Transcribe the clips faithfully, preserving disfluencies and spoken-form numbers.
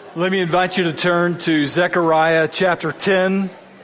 Let me invite you to turn to Zechariah chapter ten.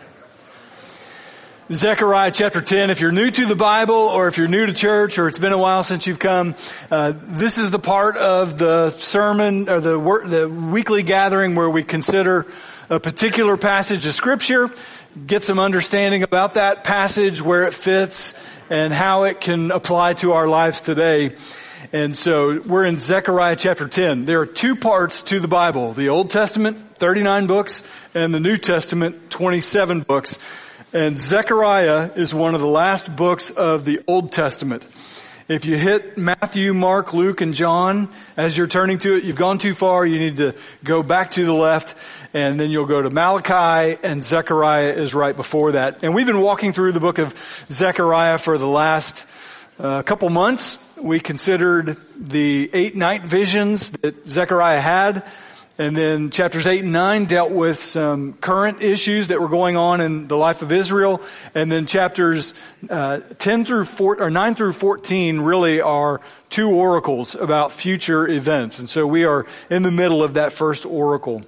Zechariah chapter ten, if you're new to the Bible or if you're new to church or it's been a while since you've come, uh, this is the part of the sermon or the, wor- the weekly gathering where we consider a particular passage of Scripture, get some understanding about that passage, where it fits, and how it can apply to our lives today. And so we're in Zechariah chapter ten. There are two parts to the Bible: the Old Testament, thirty-nine books, and the New Testament, twenty-seven books. And Zechariah is one of the last books of the Old Testament. If you hit Matthew, Mark, Luke, and John as you're turning to it, you've gone too far. You need to go back to the left, and then you'll go to Malachi, and Zechariah is right before that. And we've been walking through the book of Zechariah for the last uh, couple months. We considered the eight night visions that Zechariah had. And then chapters eight and nine dealt with some current issues that were going on in the life of Israel. And then chapters uh, ten through four, or nine through fourteen really are two oracles about future events. And so we are in the middle of that first oracle.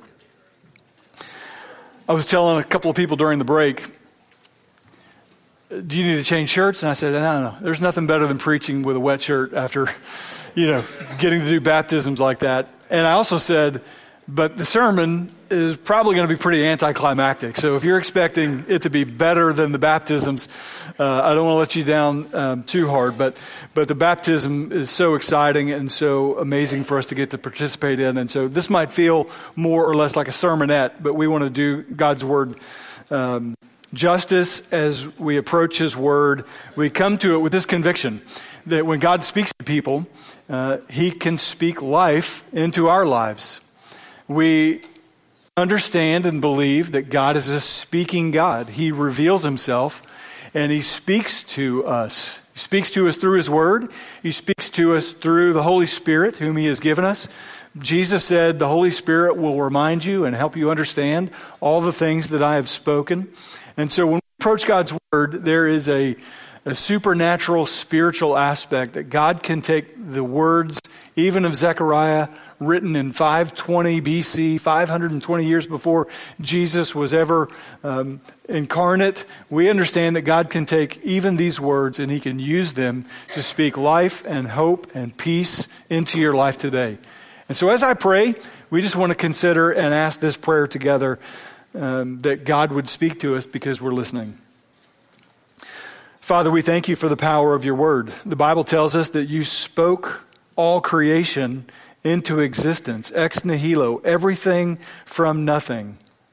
I was telling a couple of people during the break, do you need to change shirts? And I said, no, no, no. There's nothing better than preaching with a wet shirt after, you know, getting to do baptisms like that. And I also said, but the sermon is probably going to be pretty anticlimactic. So if you're expecting it to be better than the baptisms, uh, I don't want to let you down um, too hard. But but the baptism is so exciting and so amazing for us to get to participate in. And so this might feel more or less like a sermonette, but we want to do God's Word um justice as we approach His Word. We come to it with this conviction that when God speaks to people, uh, He can speak life into our lives. We understand and believe that God is a speaking God. He reveals Himself and He speaks to us. He speaks to us through His Word. He speaks to us through the Holy Spirit, whom He has given us. Jesus said, the Holy Spirit will remind you and help you understand all the things that I have spoken. And so when we approach God's Word, there is a, a supernatural spiritual aspect that God can take the words, even of Zechariah, written in five twenty B C, five hundred twenty years before Jesus was ever um, incarnate. We understand that God can take even these words and He can use them to speak life and hope and peace into your life today. And so as I pray, we just want to consider and ask this prayer together, um, that God would speak to us because we're listening. Father, we thank You for the power of Your Word. The Bible tells us that You spoke all creation into existence, ex nihilo, everything from nothing.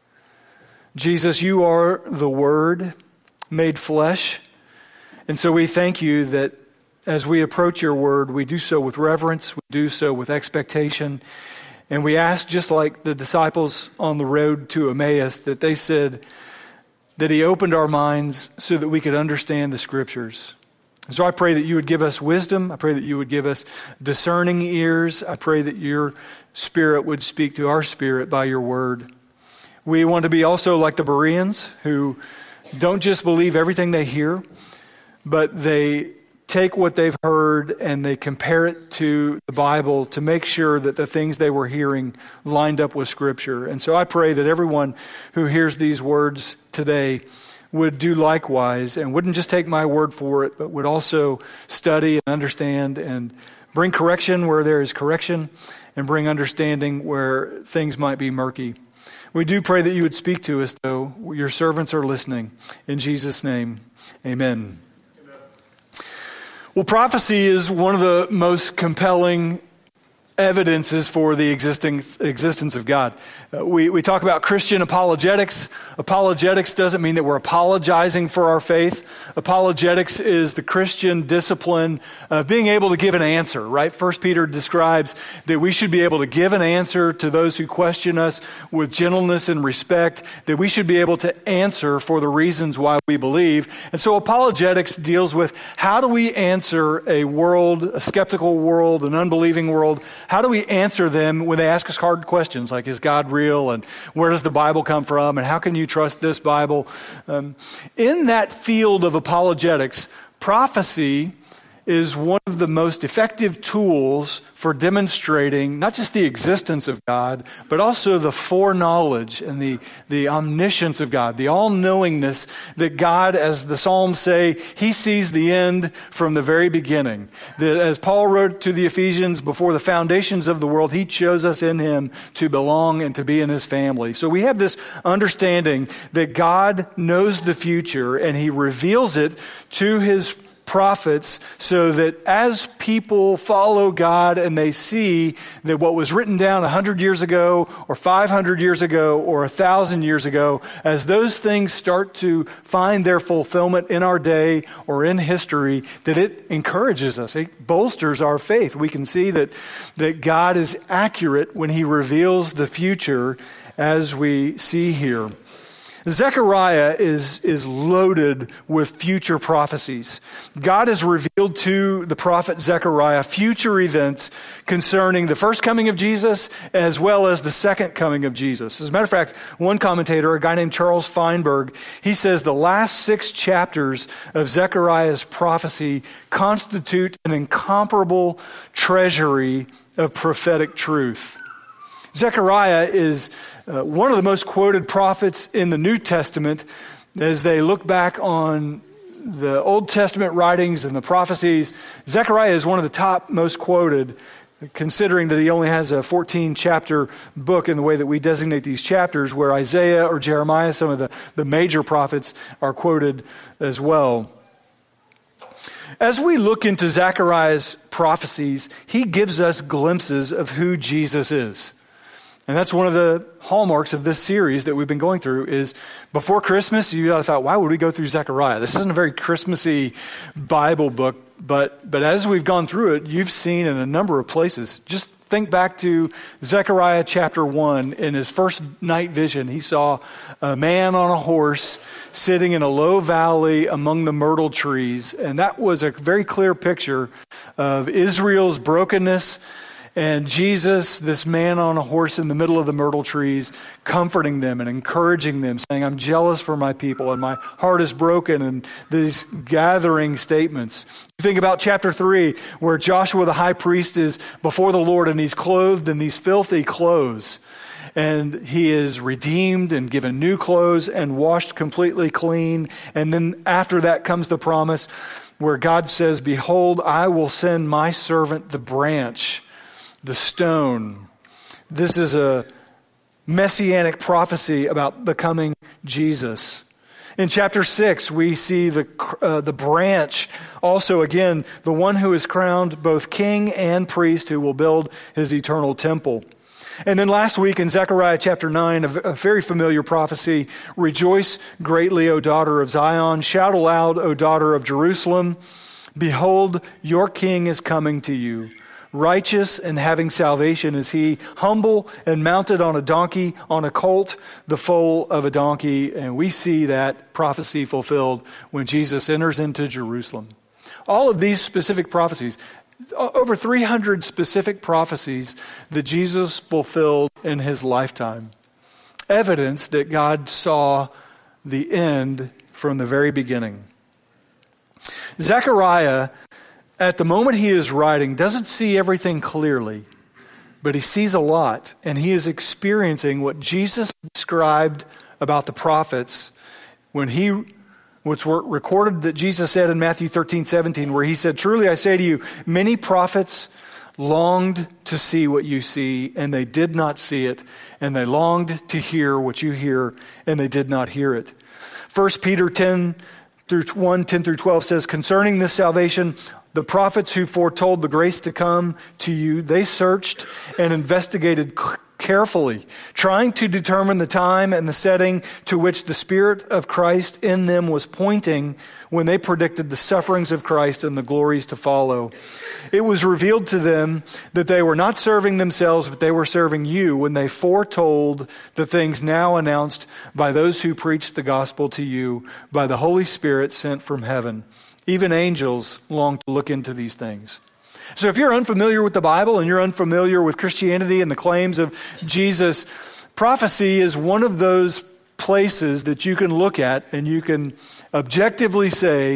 Jesus, You are the Word made flesh. And so we thank You that as we approach Your Word, we do so with reverence, we do so with expectation, and we ask, just like the disciples on the road to Emmaus, that they said that He opened our minds so that we could understand the Scriptures. So I pray that You would give us wisdom. I pray that You would give us discerning ears. I pray that Your Spirit would speak to our spirit by Your Word. We want to be also like the Bereans, who don't just believe everything they hear, but they take what they've heard and they compare it to the Bible to make sure that the things they were hearing lined up with Scripture. And so I pray that everyone who hears these words today would do likewise and wouldn't just take my word for it, but would also study and understand and bring correction where there is correction and bring understanding where things might be murky. We do pray that You would speak to us, though. Your servants are listening. In Jesus' name, amen. Well, prophecy is one of the most compelling evidences for the existing existence of God. Uh, we, we talk about Christian apologetics. Apologetics doesn't mean that we're apologizing for our faith. Apologetics is the Christian discipline of being able to give an answer, right? First Peter describes that we should be able to give an answer to those who question us with gentleness and respect, that we should be able to answer for the reasons why we believe. And so apologetics deals with how do we answer a world, a skeptical world, an unbelieving world. How do we answer them when they ask us hard questions like, is God real? And where does the Bible come from? And how can you trust this Bible? Um, in that field of apologetics, prophecy is one of the most effective tools for demonstrating not just the existence of God, but also the foreknowledge and the, the omniscience of God, the all-knowingness that God, as the Psalms say, he sees the end from the very beginning. That as Paul wrote to the Ephesians, before the foundations of the world, he chose us in him to belong and to be in his family. So we have this understanding that God knows the future and he reveals it to his prophets so that as people follow God and they see that what was written down one hundred years ago or five hundred years ago or one thousand years ago, as those things start to find their fulfillment in our day or in history, that it encourages us. It bolsters our faith. We can see that, that God is accurate when he reveals the future as we see here. Zechariah is, is loaded with future prophecies. God has revealed to the prophet Zechariah future events concerning the first coming of Jesus as well as the second coming of Jesus. As a matter of fact, one commentator, a guy named Charles Feinberg, he says the last six chapters of Zechariah's prophecy constitute an incomparable treasury of prophetic truth. Zechariah is uh, one of the most quoted prophets in the New Testament as they look back on the Old Testament writings and the prophecies. Zechariah is one of the top most quoted, considering that he only has a fourteen chapter book in the way that we designate these chapters, where Isaiah or Jeremiah, some of the, the major prophets, are quoted as well. As we look into Zechariah's prophecies, he gives us glimpses of who Jesus is. And that's one of the hallmarks of this series that we've been going through is before Christmas, you ought to thought, why would we go through Zechariah? This isn't a very Christmassy Bible book, but, but as we've gone through it, you've seen in a number of places. Just think back to Zechariah chapter one. In his first night vision, he saw a man on a horse sitting in a low valley among the myrtle trees. And that was a very clear picture of Israel's brokenness, and Jesus, this man on a horse in the middle of the myrtle trees, comforting them and encouraging them, saying, I'm jealous for my people and my heart is broken, and these gathering statements. You think about chapter three, where Joshua the high priest is before the Lord and he's clothed in these filthy clothes. And he is redeemed and given new clothes and washed completely clean. And then after that comes the promise where God says, behold, I will send my servant the branch, the stone. This is a messianic prophecy about the coming Jesus. In chapter six, we see the uh, the branch, also again, the one who is crowned both king and priest, who will build his eternal temple. And then last week in Zechariah chapter nine, a, a very familiar prophecy, rejoice greatly, O daughter of Zion, shout aloud, O daughter of Jerusalem, behold, your king is coming to you. Righteous and having salvation is he, humble and mounted on a donkey, on a colt, the foal of a donkey. And we see that prophecy fulfilled when Jesus enters into Jerusalem. All of these specific prophecies, over three hundred specific prophecies that Jesus fulfilled in his lifetime. Evidence that God saw the end from the very beginning. Zechariah, at the moment he is writing, doesn't see everything clearly, but he sees a lot, and he is experiencing what Jesus described about the prophets when he, which were recorded that Jesus said in Matthew thirteen seventeen, where he said, truly I say to you, many prophets longed to see what you see, and they did not see it, and they longed to hear what you hear, and they did not hear it. First Peter ten through one, ten through twelve says, concerning this salvation, the prophets who foretold the grace to come to you, they searched and investigated carefully, trying to determine the time and the setting to which the Spirit of Christ in them was pointing when they predicted the sufferings of Christ and the glories to follow. It was revealed to them that they were not serving themselves, but they were serving you when they foretold the things now announced by those who preached the gospel to you by the Holy Spirit sent from heaven. Even angels long to look into these things. So if you're unfamiliar with the Bible and you're unfamiliar with Christianity and the claims of Jesus, prophecy is one of those places that you can look at and you can objectively say,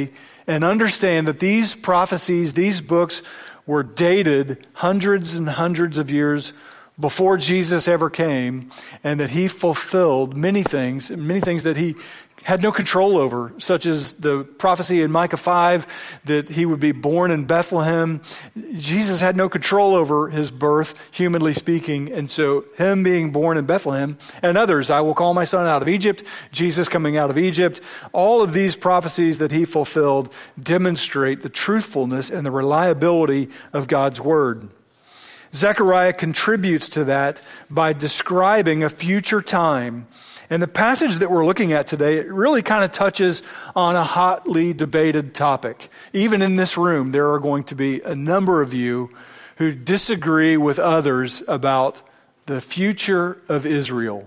and understand that these prophecies, these books were dated hundreds and hundreds of years before Jesus ever came, and that he fulfilled many things, many things that he had no control over, such as the prophecy in Micah five that he would be born in Bethlehem. Jesus had no control over his birth, humanly speaking, and so him being born in Bethlehem, and others, I will call my son out of Egypt, Jesus coming out of Egypt, all of these prophecies that he fulfilled demonstrate the truthfulness and the reliability of God's word. Zechariah contributes to that by describing a future time. And the passage that we're looking at today, it really kind of touches on a hotly debated topic. Even in this room, there are going to be a number of you who disagree with others about the future of Israel.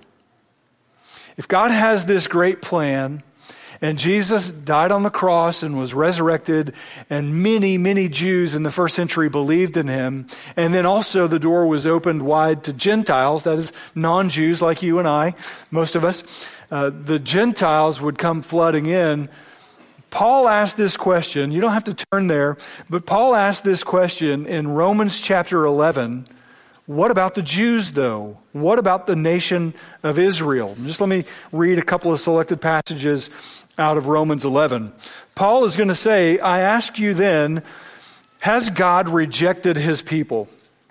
If God has this great plan, and Jesus died on the cross and was resurrected, and many, many Jews in the first century believed in him. And then also the door was opened wide to Gentiles, that is non-Jews like you and I, most of us. Uh, the Gentiles would come flooding in. Paul asked this question. You don't have to turn there, but Paul asked this question in Romans chapter eleven. What about the Jews, though? What about the nation of Israel? Just let me read a couple of selected passages out of Romans eleven. Paul is going to say, I ask you then, has God rejected his people?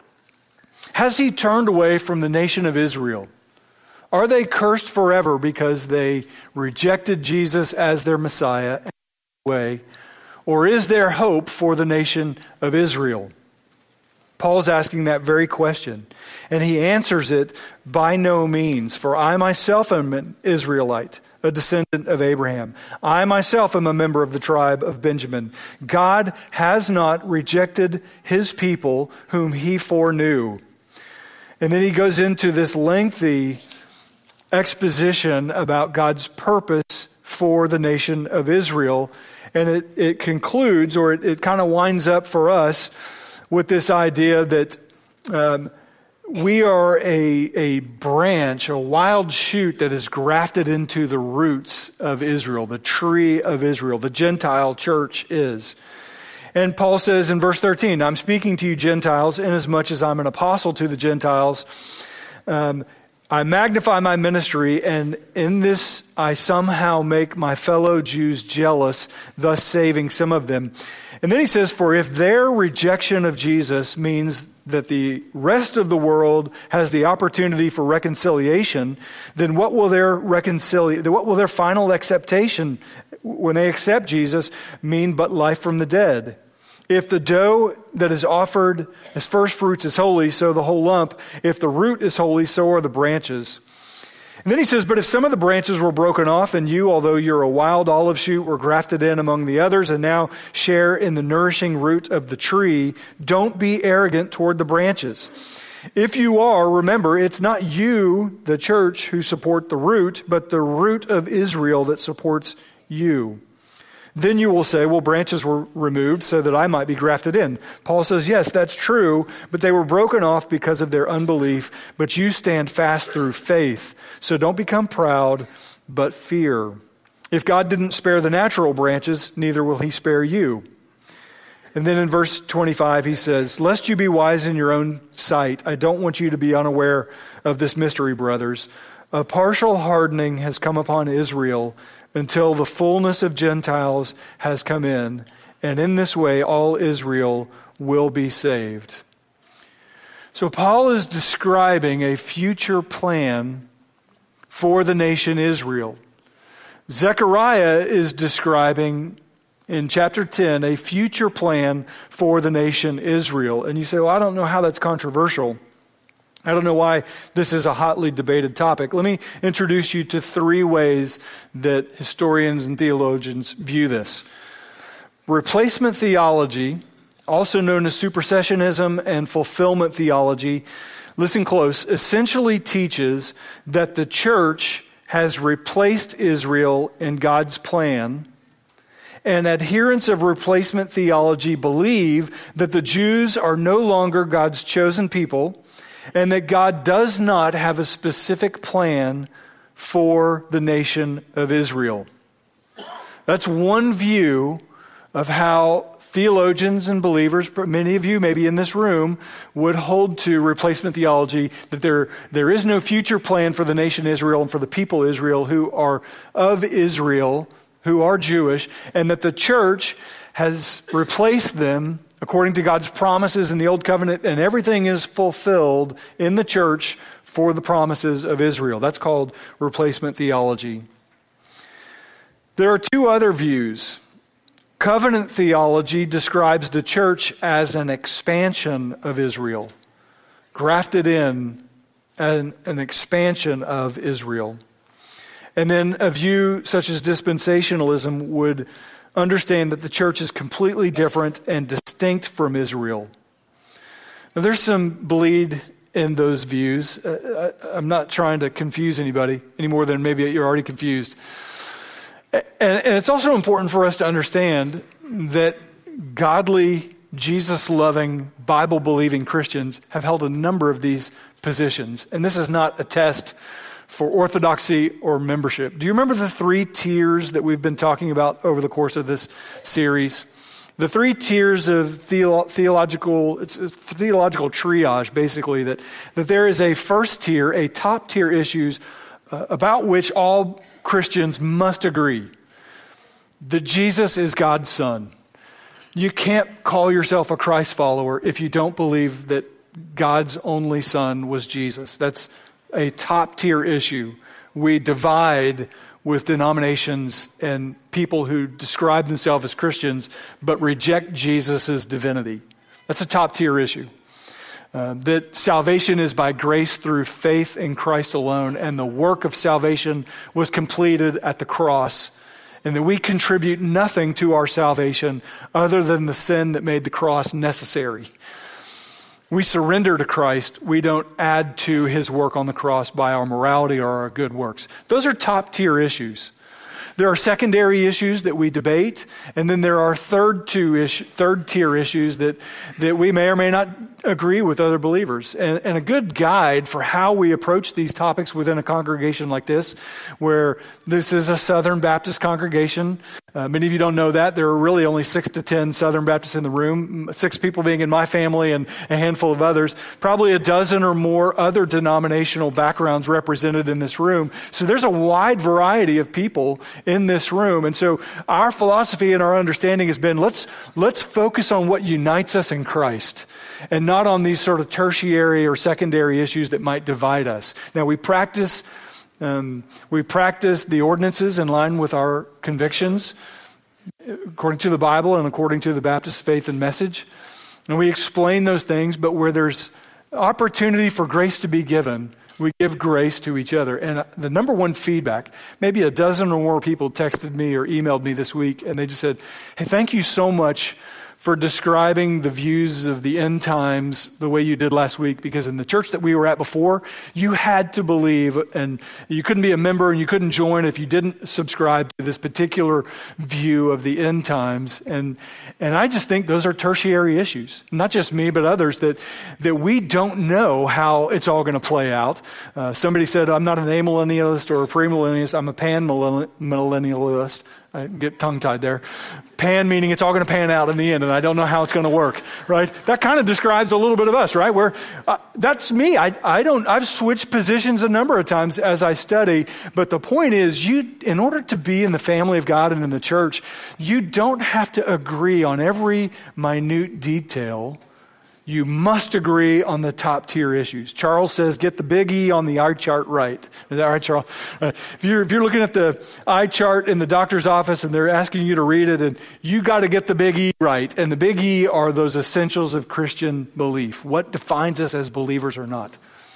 Has he turned away from the nation of Israel? Are they cursed forever because they rejected Jesus as their Messiah and way? Or is there hope for the nation of Israel? Paul's asking that very question, and he answers it by no means. For I myself am an Israelite, a descendant of Abraham. I myself am a member of the tribe of Benjamin. God has not rejected his people whom he foreknew. And then he goes into this lengthy exposition about God's purpose for the nation of Israel. And it, it concludes, or it, it kind of winds up for us with this idea that um, we are a, a branch, a wild shoot that is grafted into the roots of Israel, the tree of Israel, the Gentile church is. And Paul says in verse thirteen, I'm speaking to you Gentiles, inasmuch as I'm an apostle to the Gentiles. Um, I magnify my ministry, and in this I somehow make my fellow Jews jealous, thus saving some of them. And then he says, for if their rejection of Jesus means that the rest of the world has the opportunity for reconciliation, then what will their reconcilia- what will their final acceptation when they accept Jesus mean but life from the dead? If the dough that is offered as first fruits is holy, so the whole lump. If the root is holy, so are the branches. And then he says, but if some of the branches were broken off, and you, although you're a wild olive shoot, were grafted in among the others, and now share in the nourishing root of the tree, don't be arrogant toward the branches. If you are, remember, it's not you, the church, who support the root, but the root of Israel that supports you. Then you will say, well, branches were removed so that I might be grafted in. Paul says, yes, that's true, but they were broken off because of their unbelief, but you stand fast through faith. So don't become proud, but fear. If God didn't spare the natural branches, neither will he spare you. And then in verse twenty-five, he says, lest you be wise in your own sight, I don't want you to be unaware of this mystery, brothers. A partial hardening has come upon Israel until the fullness of Gentiles has come in, and in this way all Israel will be saved. So Paul is describing a future plan for the nation Israel. Zechariah is describing in chapter ten a future plan for the nation Israel. And you say, well, I don't know how that's controversial. I don't know why this is a hotly debated topic. Let me introduce you to three ways that historians and theologians view this. Replacement theology, also known as supersessionism and fulfillment theology, listen close, essentially teaches that the church has replaced Israel in God's plan, and adherents of replacement theology believe that the Jews are no longer God's chosen people, and that God does not have a specific plan for the nation of Israel. That's one view of how theologians and believers, many of you maybe in this room, would hold to replacement theology, that there, there is no future plan for the nation Israel and for the people Israel who are of Israel, who are Jewish, and that the church has replaced them according to God's promises in the Old Covenant, and everything is fulfilled in the church for the promises of Israel. That's called replacement theology. There are two other views. Covenant theology describes the church as an expansion of Israel, grafted in an, an expansion of Israel. And then a view such as dispensationalism would understand that the church is completely different and distinct from Israel. Now, there's some bleed in those views. Uh, I, I'm not trying to confuse anybody any more than maybe you're already confused. And, and it's also important for us to understand that godly, Jesus-loving, Bible-believing Christians have held a number of these positions. And this is not a test for orthodoxy or membership. Do you remember the three tiers that we've been talking about over the course of this series? The three tiers of theolo- theological, it's, it's theological triage, basically, that, that there is a first tier, a top tier issues uh, about which all Christians must agree that Jesus is God's Son. You can't call yourself a Christ follower if you don't believe that God's only Son was Jesus. That's a top tier issue. We divide with denominations and people who describe themselves as Christians but reject Jesus' divinity. That's a top tier issue. Uh, that salvation is by grace through faith in Christ alone, and the work of salvation was completed at the cross, and that we contribute nothing to our salvation other than the sin that made the cross necessary. We surrender to Christ. We don't add to his work on the cross by our morality or our good works. Those are top tier issues. There are secondary issues that we debate, and then there are third two issue, third tier issues that, that we may or may not agree with other believers. And, and a good guide for how we approach these topics within a congregation like this, where this is a Southern Baptist congregation. Uh, many of you don't know that. There are really only six to ten Southern Baptists in the room, six people being in my family and a handful of others, probably a dozen or more other denominational backgrounds represented in this room. So there's a wide variety of people in this room. And so our philosophy and our understanding has been, let's, let's focus on what unites us in Christ and not on these sort of tertiary or secondary issues that might divide us. Now, we practice Um, we practice the ordinances in line with our convictions, according to the Bible and according to the Baptist faith and message. And we explain those things, but where there's opportunity for grace to be given, we give grace to each other. And the number one feedback, maybe a dozen or more people texted me or emailed me this week, and they just said, hey, thank you so much for describing the views of the end times the way you did last week, because in the church that we were at before, you had to believe, and you couldn't be a member and you couldn't join if you didn't subscribe to this particular view of the end times. And and I just think those are tertiary issues, not just me, but others, that, that we don't know how it's all going to play out. Uh, somebody said, I'm not an amillennialist or a premillennialist, I'm a pan-millennialist. I get tongue-tied there. Pan meaning it's all going to pan out in the end, and I don't know how it's going to work, right? That kind of describes a little bit of us, right? Where uh, that's me. I I don't. I've switched positions a number of times as I study, but the point is, you, in order to be in the family of God and in the church, you don't have to agree on every minute detail. You must agree on the top tier issues. Charles says, get the big E on the eye chart right. Is that right, Charles? Uh, if you're, if you're looking at the eye chart in the doctor's office and they're asking you to read it, and you got to get the big E right. And the big E are those essentials of Christian belief. What defines us as believers or not?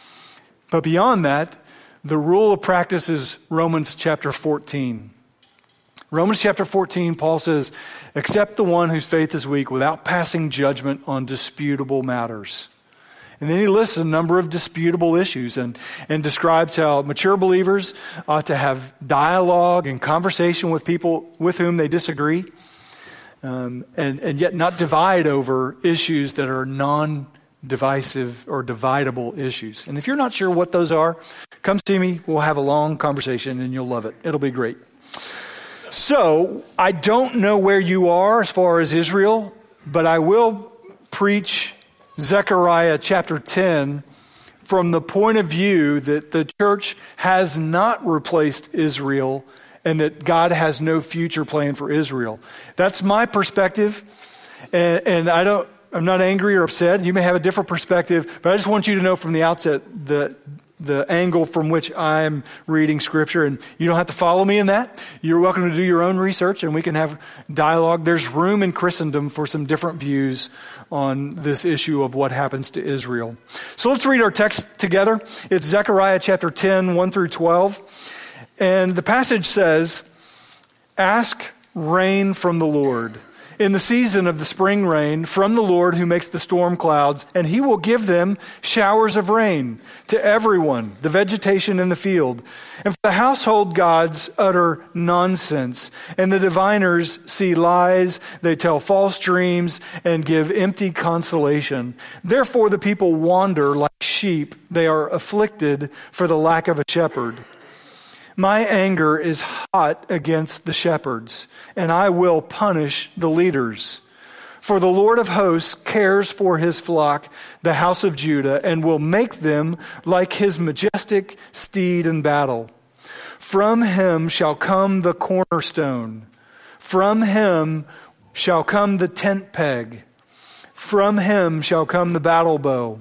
But beyond that, the rule of practice is Romans chapter fourteen. Romans chapter fourteen, Paul says, accept the one whose faith is weak without passing judgment on disputable matters. And then he lists a number of disputable issues and, and describes how mature believers ought to have dialogue and conversation with people with whom they disagree, um, and, and yet not divide over issues that are non-divisive or dividable issues. And if you're not sure what those are, come see me. We'll have a long conversation and you'll love it. It'll be great. So, I don't know where you are as far as Israel, but I will preach Zechariah chapter ten from the point of view that the church has not replaced Israel and that God has no future plan for Israel. That's my perspective, and, and I don't, I'm not angry or upset. You may have a different perspective, but I just want you to know from the outset the the angle from which I'm reading Scripture, and you don't have to follow me in that. You're welcome to do your own research, and we can have dialogue. There's room in Christendom for some different views on this issue of what happens to Israel. So let's read our text together. It's Zechariah chapter ten, one through twelve. And the passage says, "Ask rain from the Lord in the season of the spring rain from the Lord who makes the storm clouds, and he will give them showers of rain to everyone, the vegetation in the field. And for the household gods utter nonsense, and the diviners see lies, they tell false dreams, and give empty consolation. Therefore the people wander like sheep, they are afflicted for the lack of a shepherd. My anger is hot against the shepherds, and I will punish the leaders. For the Lord of hosts cares for his flock, the house of Judah, and will make them like his majestic steed in battle. From him shall come the cornerstone. From him shall come the tent peg. From him shall come the battle bow.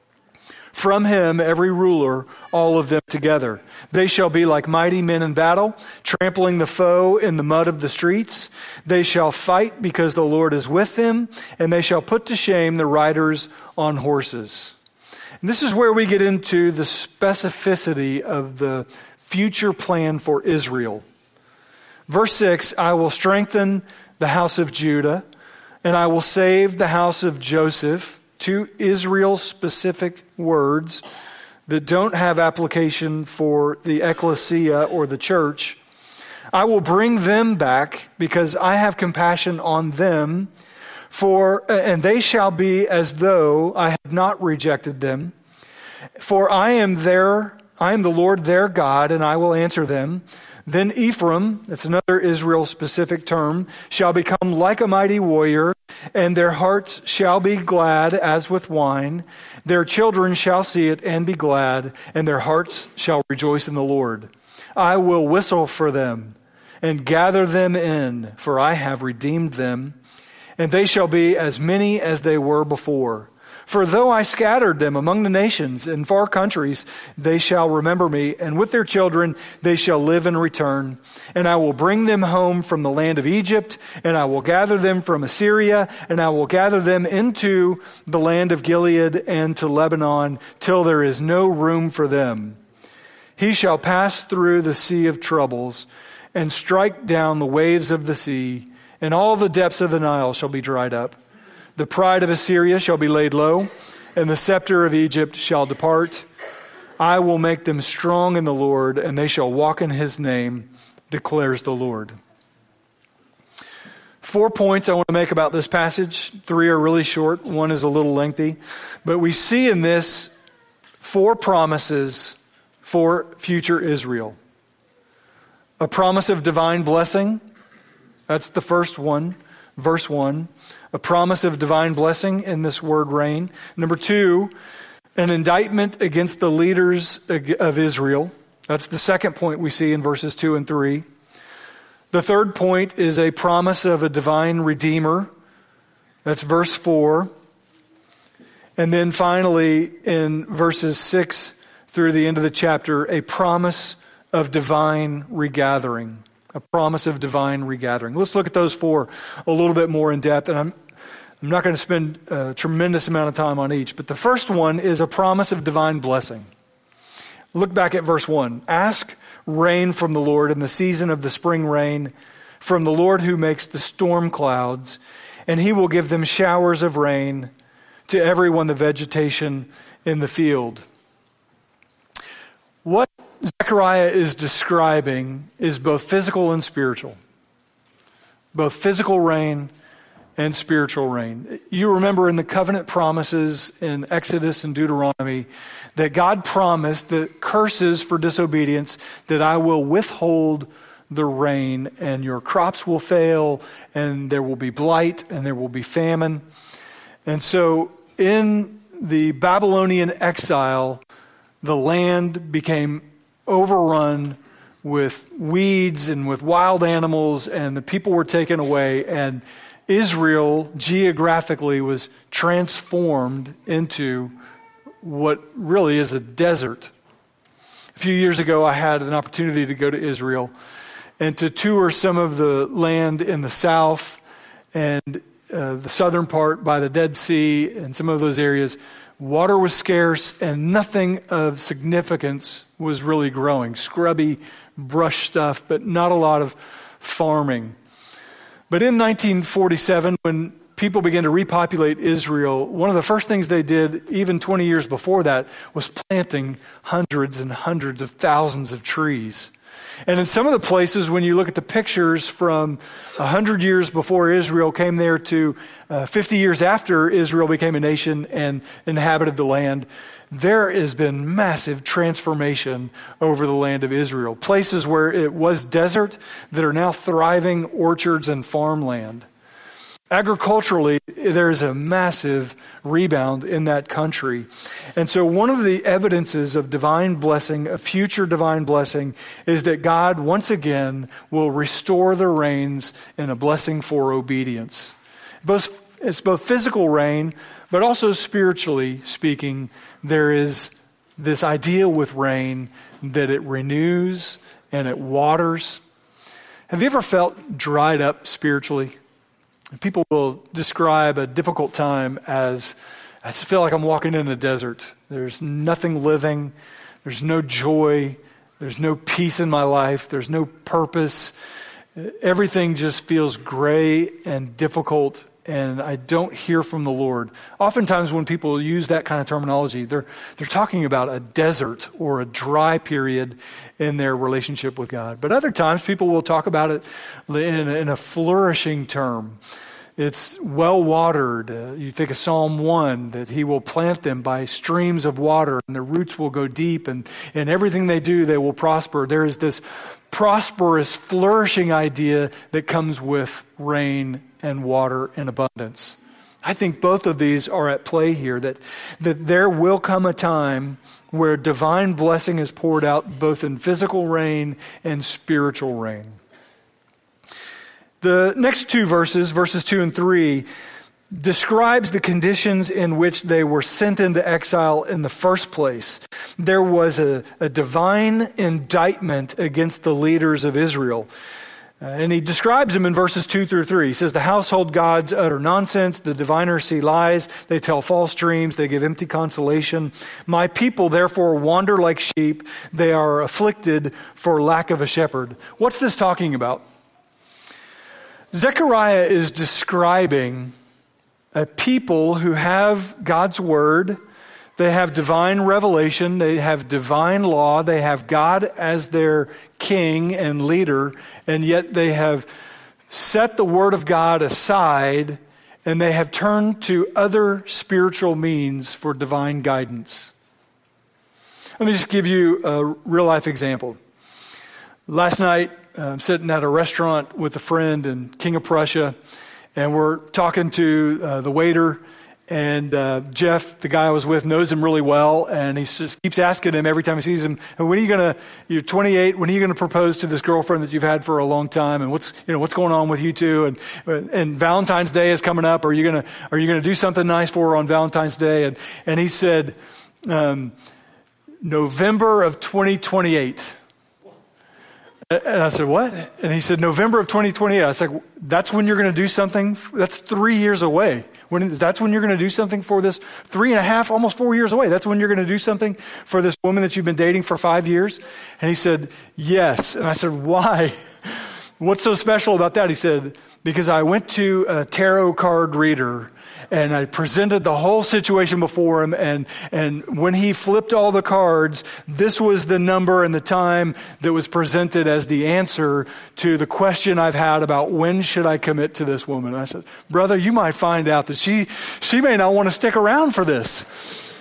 From him, every ruler, all of them together. They shall be like mighty men in battle, trampling the foe in the mud of the streets. They shall fight because the Lord is with them, and they shall put to shame the riders on horses." And this is where we get into the specificity of the future plan for Israel. Verse six, "I will strengthen the house of Judah, and I will save the house of Joseph." Two Israel-specific words that don't have application for the ecclesia or the church. "I will bring them back because I have compassion on them, for and they shall be as though I had not rejected them. For I am their, I am the Lord their God, and I will answer them. Then Ephraim," that's another Israel-specific term, "shall become like a mighty warrior, and their hearts shall be glad as with wine. Their children shall see it and be glad, and their hearts shall rejoice in the Lord. I will whistle for them and gather them in, for I have redeemed them, and they shall be as many as they were before. For though I scattered them among the nations in far countries, they shall remember me, and with their children they shall live and return. And I will bring them home from the land of Egypt, and I will gather them from Assyria, and I will gather them into the land of Gilead and to Lebanon, till there is no room for them. He shall pass through the sea of troubles, and strike down the waves of the sea, and all the depths of the Nile shall be dried up. The pride of Assyria shall be laid low, and the scepter of Egypt shall depart. I will make them strong in the Lord, and they shall walk in his name, declares the Lord." Four points I want to make about this passage. Three are really short. One is a little lengthy. But we see in this four promises for future Israel. A promise of divine blessing. That's the first one. Verse one. A promise of divine blessing in this word rain. Number two, an indictment against the leaders of Israel. That's the second point we see in verses two and three. The third point is a promise of a divine redeemer. That's verse four. And then finally, in verses six through the end of the chapter, a promise of divine regathering. A promise of divine regathering. Let's look at those four a little bit more in depth. And I'm I'm not going to spend a tremendous amount of time on each, but the first one is a promise of divine blessing. Look back at verse one. "Ask rain from the Lord in the season of the spring rain, from the Lord who makes the storm clouds, and he will give them showers of rain to everyone the vegetation in the field." What Zechariah is describing is both physical and spiritual. Both physical rain and spiritual rain. You remember in the covenant promises in Exodus and Deuteronomy that God promised the curses for disobedience, that I will withhold the rain, and your crops will fail, and there will be blight, and there will be famine. And so in the Babylonian exile, the land became overrun with weeds and with wild animals, and the people were taken away, and Israel geographically was transformed into what really is a desert. A few years ago, I had an opportunity to go to Israel and to tour some of the land in the south and uh, the southern part by the Dead Sea and some of those areas. Water was scarce and nothing of significance was really growing. Scrubby brush stuff, but not a lot of farming. But in nineteen forty-seven, when people began to repopulate Israel, one of the first things they did, even twenty years before that, was planting hundreds and hundreds of thousands of trees. And in some of the places, when you look at the pictures from one hundred years before Israel came there to uh, fifty years after Israel became a nation and inhabited the land, there has been massive transformation over the land of Israel. Places where it was desert that are now thriving orchards and farmland. Agriculturally, there is a massive rebound in that country. And so one of the evidences of divine blessing, a future divine blessing, is that God once again will restore the rains in a blessing for obedience. Both, it's both physical rain, but also spiritually speaking, there is this idea with rain that it renews and it waters. Have you ever felt dried up spiritually? People will describe a difficult time as, I just feel like I'm walking in the desert. There's nothing living. There's no joy. There's no peace in my life. There's no purpose. Everything just feels gray and difficult, and I don't hear from the Lord. Oftentimes when people use that kind of terminology, they're they're talking about a desert or a dry period in their relationship with God. But other times people will talk about it in, in a flourishing term. It's well-watered. Uh, you think of Psalm one, that he will plant them by streams of water, and their roots will go deep, and in everything they do, they will prosper. There is this prosperous, flourishing idea that comes with rain and water in abundance. I think both of these are at play here, that, that there will come a time where divine blessing is poured out both in physical rain and spiritual rain. The next two verses, verses two and three, describes the conditions in which they were sent into exile in the first place. There was a, a divine indictment against the leaders of Israel. Uh, and he describes them in verses two through three. He says, the household gods utter nonsense, the diviners see lies, they tell false dreams, they give empty consolation. My people therefore wander like sheep, they are afflicted for lack of a shepherd. What's this talking about? Zechariah is describing a people who have God's word, they have divine revelation, they have divine law, they have God as their king and leader, and yet they have set the word of God aside and they have turned to other spiritual means for divine guidance. Let me just give you a real life example. Last night, I'm sitting at a restaurant with a friend in King of Prussia, and we're talking to uh, the waiter, and uh, Jeff, the guy I was with, knows him really well, and he just keeps asking him every time he sees him, when are you going to, you're twenty-eight, when are you going to propose to this girlfriend that you've had for a long time, and what's, you know, what's going on with you two, and and Valentine's Day is coming up, are you going to, are you going to do something nice for her on Valentine's Day? And, and he said, um, November of twenty twenty-eight. And I said, what? And he said, November of twenty twenty-eight. I was like, that's when you're going to do something? That's three years away. When, that's when you're going to do something for this three and a half, almost four years away. That's when you're going to do something for this woman that you've been dating for five years? And he said, yes. And I said, why? What's so special about that? He said, because I went to a tarot card reader and I presented the whole situation before him, and, and when he flipped all the cards, this was the number and the time that was presented as the answer to the question I've had about when should I commit to this woman. And I said, brother, you might find out that she she may not want to stick around for this.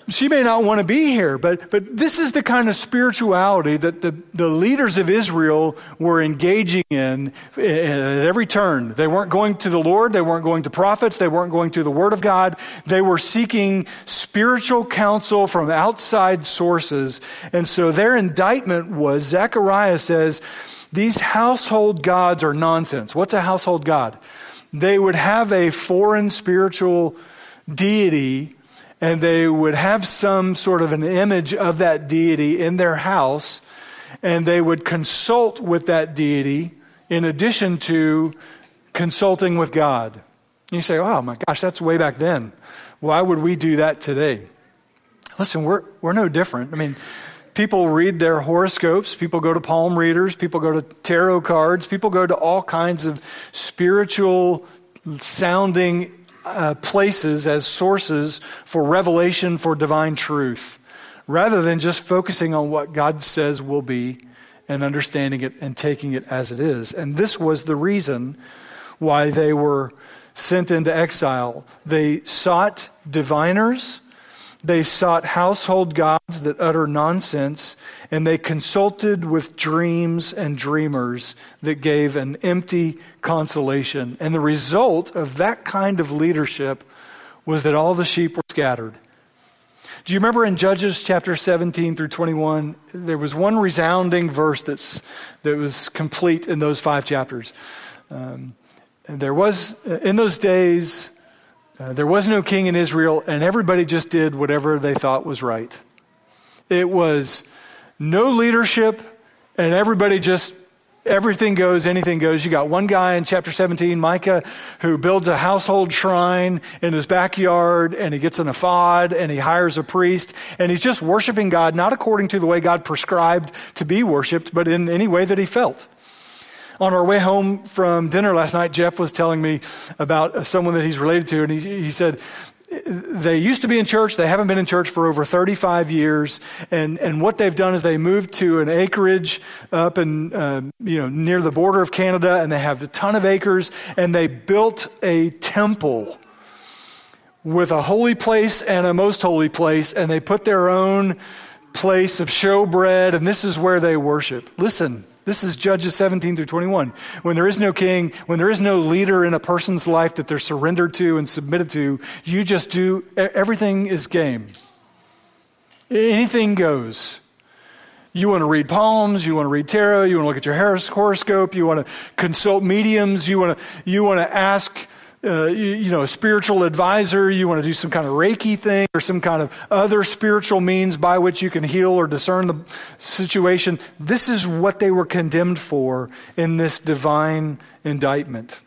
she may not want to be here, but, but this is the kind of spirituality that the, the leaders of Israel were engaging in at every turn. They weren't going to the Lord. They weren't going to prophets. They weren't going to the Word of God. They were seeking spiritual counsel from outside sources. And so their indictment was, Zechariah says, these household gods are nonsense. What's a household god? They would have a foreign spiritual deity, and they would have some sort of an image of that deity in their house, and they would consult with that deity in addition to consulting with God. And you say, oh my gosh, that's way back then. Why would we do that today? Listen, we're we're no different. I mean, people read their horoscopes, people go to palm readers, people go to tarot cards, people go to all kinds of spiritual sounding Uh, places as sources for revelation, for divine truth, rather than just focusing on what God says will be and understanding it and taking it as it is. And this was the reason why they were sent into exile. They sought diviners, they sought household gods that utter nonsense, and they consulted with dreams and dreamers that gave an empty consolation. And the result of that kind of leadership was that all the sheep were scattered. Do you remember in Judges chapter seventeen through twenty-one, there was one resounding verse that's that was complete in those five chapters. Um, and there was, in those days, Uh, there was no king in Israel, and everybody just did whatever they thought was right. It was no leadership, and everybody just, everything goes, anything goes. You got one guy in chapter seventeen, Micah, who builds a household shrine in his backyard, and he gets an ephod, and he hires a priest, and he's just worshiping God, not according to the way God prescribed to be worshiped, but in any way that he felt. On our way home from dinner last night, Jeff was telling me about someone that he's related to, and he, he said, they used to be in church, they haven't been in church for over thirty-five years, and, and what they've done is they moved to an acreage up in, uh, you know, near the border of Canada, and they have a ton of acres, and they built a temple with a holy place and a most holy place, and they put their own place of showbread, and this is where they worship. Listen. This is Judges seventeen through twenty-one. When there is no king, when there is no leader in a person's life that they're surrendered to and submitted to, you just do, everything is game. Anything goes. You want to read palms, you want to read tarot, you want to look at your horoscope, you want to consult mediums, you want to, you want to ask Uh, you, you know, a spiritual advisor, you want to do some kind of Reiki thing or some kind of other spiritual means by which you can heal or discern the situation. This is what they were condemned for in this divine indictment.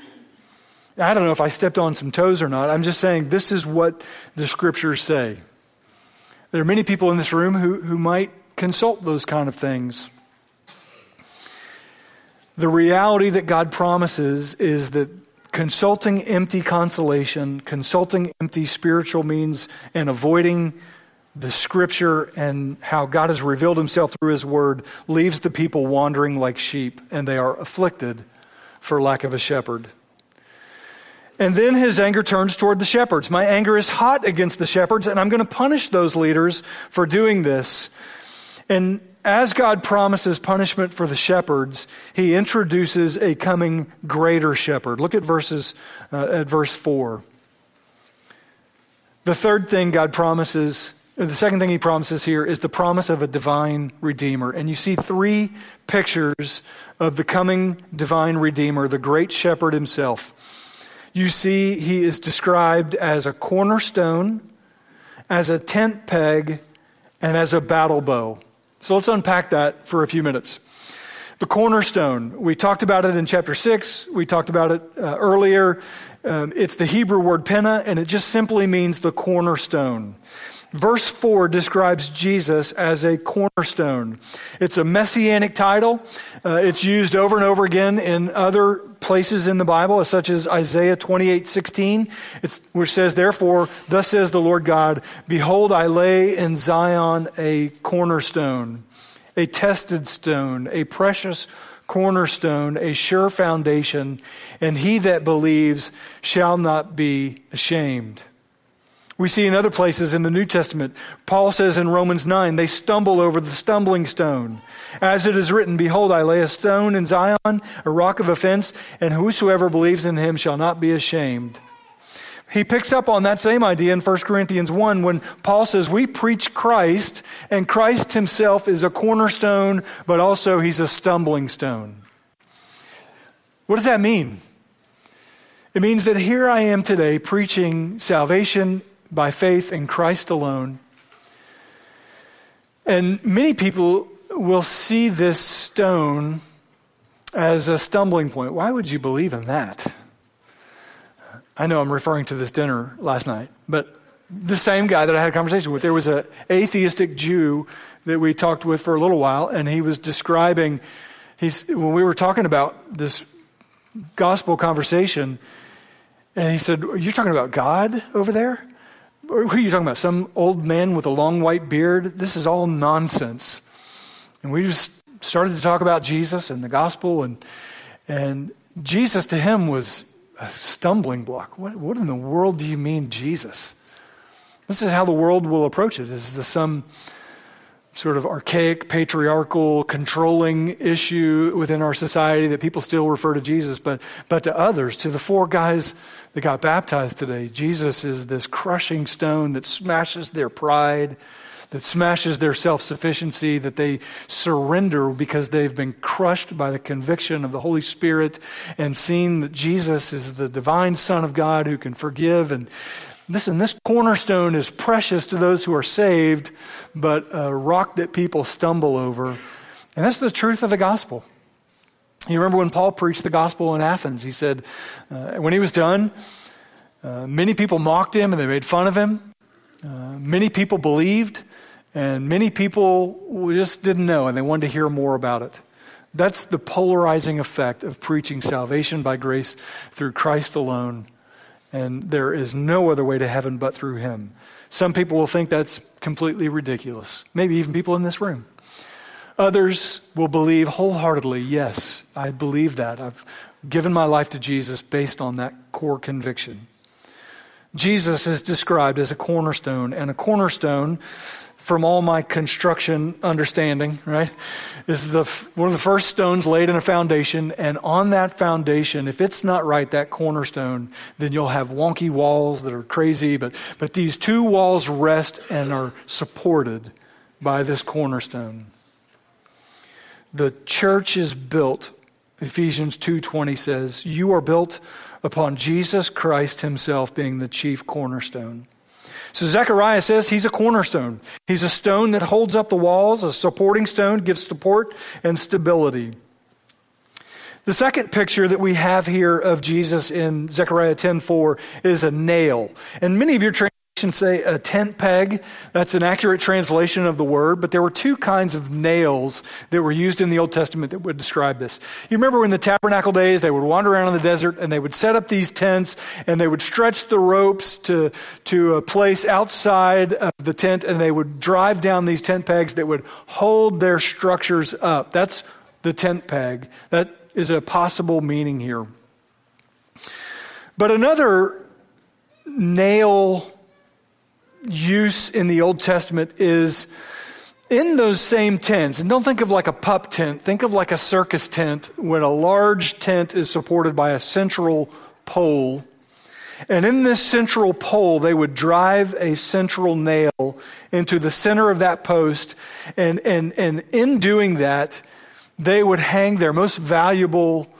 I don't know if I stepped on some toes or not. I'm just saying this is what the scriptures say. There are many people in this room who, who might consult those kind of things. The reality that God promises is that consulting empty consolation, consulting empty spiritual means, and avoiding the scripture and how God has revealed himself through his word leaves the people wandering like sheep, and they are afflicted for lack of a shepherd. And then his anger turns toward the shepherds. My anger is hot against the shepherds, and I'm going to punish those leaders for doing this. And as God promises punishment for the shepherds, he introduces a coming greater shepherd. Look at verses uh, at verse four. The third thing God promises, or the second thing he promises here is the promise of a divine redeemer. And you see three pictures of the coming divine redeemer, the great shepherd himself. You see he is described as a cornerstone, as a tent peg, and as a battle bow. So let's unpack that for a few minutes. The cornerstone, we talked about it in chapter six. We talked about it uh, earlier. Um, it's the Hebrew word penna, and it just simply means the cornerstone. Verse four describes Jesus as a cornerstone. It's a messianic title. Uh, it's used over and over again in other places in the Bible, such as Isaiah twenty-eight sixteen, it's, which says, therefore, thus says the Lord God, behold, I lay in Zion a cornerstone, a tested stone, a precious cornerstone, a sure foundation, and he that believes shall not be ashamed. We see in other places in the New Testament, Paul says in Romans nine, they stumble over the stumbling stone. As it is written, behold, I lay a stone in Zion, a rock of offense, and whosoever believes in him shall not be ashamed. He picks up on that same idea in First Corinthians one when Paul says, we preach Christ, and Christ himself is a cornerstone, but also he's a stumbling stone. What does that mean? It means that here I am today preaching salvation by faith in Christ alone. And many people will see this stone as a stumbling point. Why would you believe in that? I know I'm referring to this dinner last night, but the same guy that I had a conversation with, there was an atheistic Jew that we talked with for a little while, and he was describing, he's when we were talking about this gospel conversation, and he said, are you talking about God over there? Or who are you talking about? Some old man with a long white beard? This is all nonsense. And we just started to talk about Jesus and the gospel, and and Jesus to him was a stumbling block. What, what in the world do you mean, Jesus? This is how the world will approach it. Is this some sort of archaic, patriarchal, controlling issue within our society that people still refer to Jesus, but but to others, to the four guys that got baptized today, Jesus is this crushing stone that smashes their pride, that smashes their self-sufficiency, that they surrender because they've been crushed by the conviction of the Holy Spirit and seen that Jesus is the divine Son of God who can forgive. And listen, this cornerstone is precious to those who are saved, but a rock that people stumble over. And that's the truth of the gospel. You remember when Paul preached the gospel in Athens, he said, uh, when he was done, uh, many people mocked him and they made fun of him. Uh, many people believed, and many people just didn't know, and they wanted to hear more about it. That's the polarizing effect of preaching salvation by grace through Christ alone, and there is no other way to heaven but through him. Some people will think that's completely ridiculous, maybe even people in this room. Others will believe wholeheartedly, yes, I believe that. I've given my life to Jesus based on that core conviction. Jesus is described as a cornerstone, and a cornerstone, from all my construction understanding, right, is the one of the first stones laid in a foundation, and on that foundation, if it's not right, that cornerstone, then you'll have wonky walls that are crazy, but, but these two walls rest and are supported by this cornerstone. The church is built, Ephesians two twenty says, you are built upon Jesus Christ himself being the chief cornerstone. So Zechariah says he's a cornerstone. He's a stone that holds up the walls, a supporting stone, gives support and stability. The second picture that we have here of Jesus in Zechariah ten four is a nail. And many of your translations say a tent peg. That's an accurate translation of the word, but there were two kinds of nails that were used in the Old Testament that would describe this. You remember in the tabernacle days, they would wander around in the desert and they would set up these tents and they would stretch the ropes to, to a place outside of the tent, and they would drive down these tent pegs that would hold their structures up. That's the tent peg. That is a possible meaning here. But another nail use in the Old Testament is in those same tents. And don't think of like a pup tent. Think of like a circus tent when a large tent is supported by a central pole. And in this central pole, they would drive a central nail into the center of that post. And, and, and in doing that, they would hang their most valuable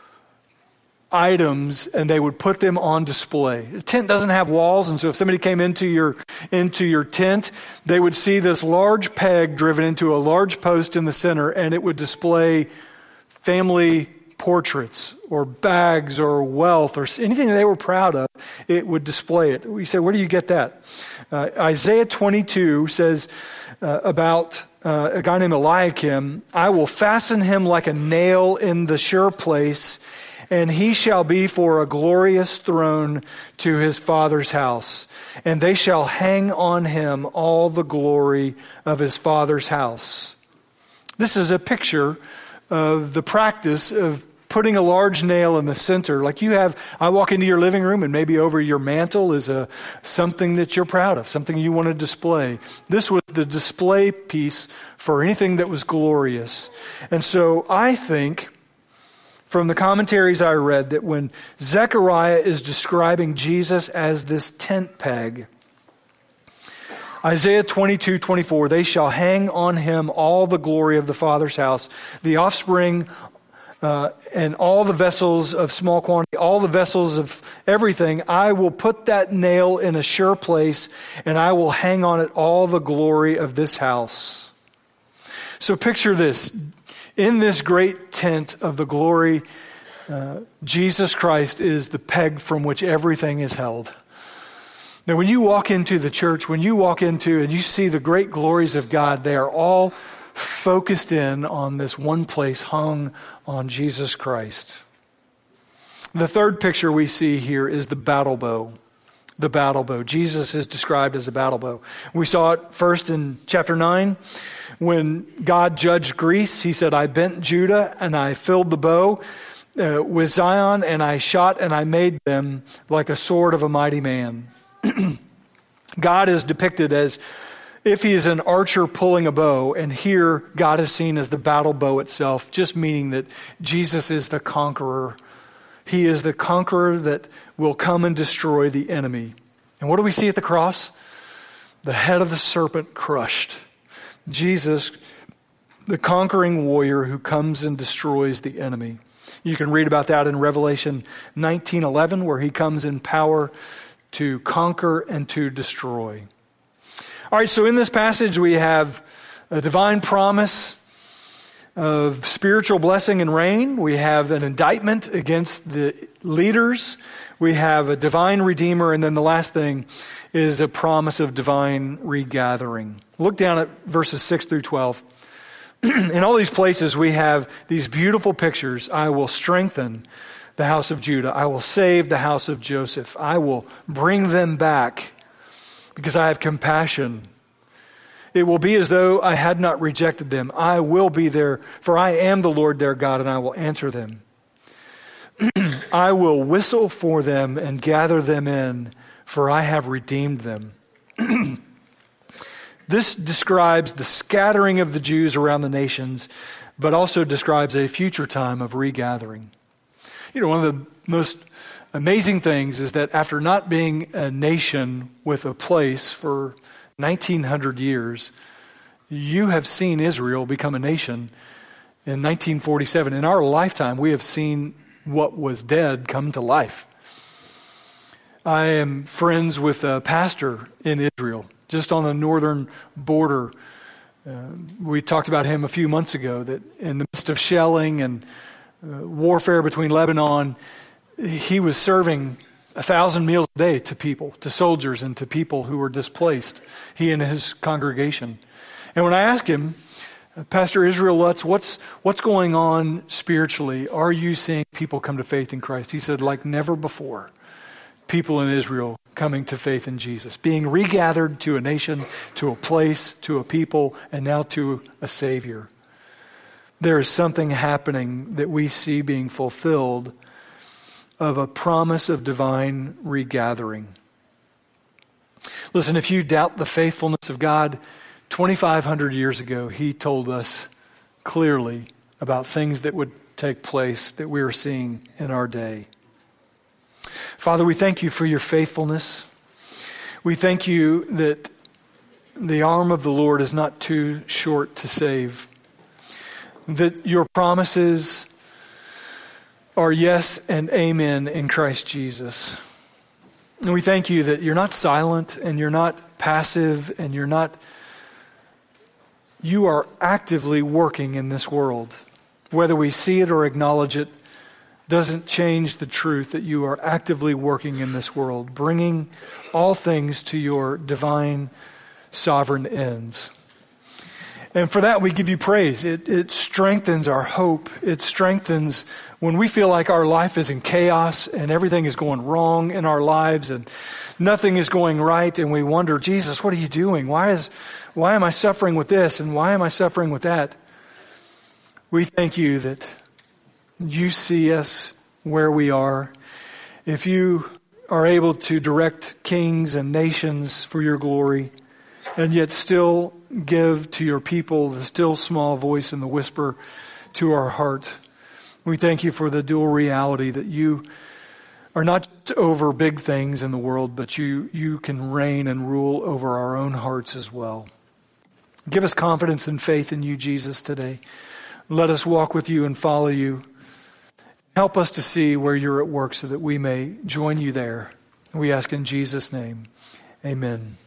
items and they would put them on display. The tent doesn't have walls, and so if somebody came into your into your tent, they would see this large peg driven into a large post in the center, and it would display family portraits or bags or wealth or anything that they were proud of. It would display it. We say, where do you get that? Uh, Isaiah twenty-two says uh, about uh, a guy named Eliakim, I will fasten him like a nail in the sure place, and he shall be for a glorious throne to his father's house. And they shall hang on him all the glory of his father's house. This is a picture of the practice of putting a large nail in the center. Like you have, I walk into your living room and maybe over your mantle is a something that you're proud of, something you want to display. This was the display piece for anything that was glorious. And so I think from the commentaries I read that when Zechariah is describing Jesus as this tent peg, Isaiah twenty-two twenty-four, they shall hang on him all the glory of the Father's house, the offspring uh, and all the vessels of small quantity, all the vessels of everything. I will put that nail in a sure place, and I will hang on it all the glory of this house. So picture this. In this great tent of the glory, uh, Jesus Christ is the peg from which everything is held. Now, when you walk into the church, when you walk into and you see the great glories of God, they are all focused in on this one place hung on Jesus Christ. The third picture we see here is the battle bow. The battle bow. Jesus is described as a battle bow. We saw it first in chapter nine. When God judged Greece, he said, I bent Judah and I filled the bow uh, with Zion, and I shot and I made them like a sword of a mighty man. God is depicted as if he is an archer pulling a bow, and here God is seen as the battle bow itself, just meaning that Jesus is the conqueror. He is the conqueror that will come and destroy the enemy. And what do we see at the cross? The head of the serpent crushed. Jesus, the conquering warrior who comes and destroys the enemy. You can read about that in Revelation nineteen eleven, where he comes in power to conquer and to destroy. All right, so in this passage we have a divine promise of spiritual blessing and rain. We have an indictment against the leaders. We have a divine redeemer. And then the last thing is a promise of divine regathering. Look down at verses six through twelve. In all these places we have these beautiful pictures. I will strengthen the house of Judah. I will save the house of Joseph. I will bring them back because I have compassion. It will be as though I had not rejected them. I will be there, for I am the Lord their God, and I will answer them. I will whistle for them and gather them in, for I have redeemed them. This describes the scattering of the Jews around the nations, but also describes a future time of regathering. You know, one of the most amazing things is that after not being a nation with a place for nineteen hundred years, you have seen Israel become a nation in nineteen forty-seven. In our lifetime, we have seen what was dead come to life. I am friends with a pastor in Israel, just on the northern border. Uh, we talked about him a few months ago, that in the midst of shelling and uh, warfare between Lebanon, he was serving a thousand meals a day to people, to soldiers and to people who were displaced, he and his congregation. And when I asked him, Pastor Israel Lutz, what's, what's going on spiritually? Are you seeing people come to faith in Christ? He said, like never before, people in Israel coming to faith in Jesus, being regathered to a nation, to a place, to a people, and now to a Savior. There is something happening that we see being fulfilled of a promise of divine regathering. Listen, if you doubt the faithfulness of God, twenty-five hundred years ago, he told us clearly about things that would take place that we are seeing in our day. Father, we thank you for your faithfulness. We thank you that the arm of the Lord is not too short to save, that your promises are yes and amen in Christ Jesus. And we thank you that you're not silent and you're not passive and you're not, you are actively working in this world. Whether we see it or acknowledge it doesn't change the truth that you are actively working in this world, bringing all things to your divine sovereign ends. And for that, we give you praise. It, it strengthens our hope. It strengthens when we feel like our life is in chaos and everything is going wrong in our lives and nothing is going right. And we wonder, Jesus, what are you doing? Why is, why am I suffering with this? And why am I suffering with that? We thank you that You see us where we are. If you are able to direct kings and nations for your glory, and yet still give to your people the still small voice and the whisper to our heart, we thank you for the dual reality that you are not over big things in the world, but you, you can reign and rule over our own hearts as well. Give us confidence and faith in you, Jesus, today. Let us walk with you and follow you. Help us to see where you're at work so that we may join you there. We ask in Jesus' name. Amen.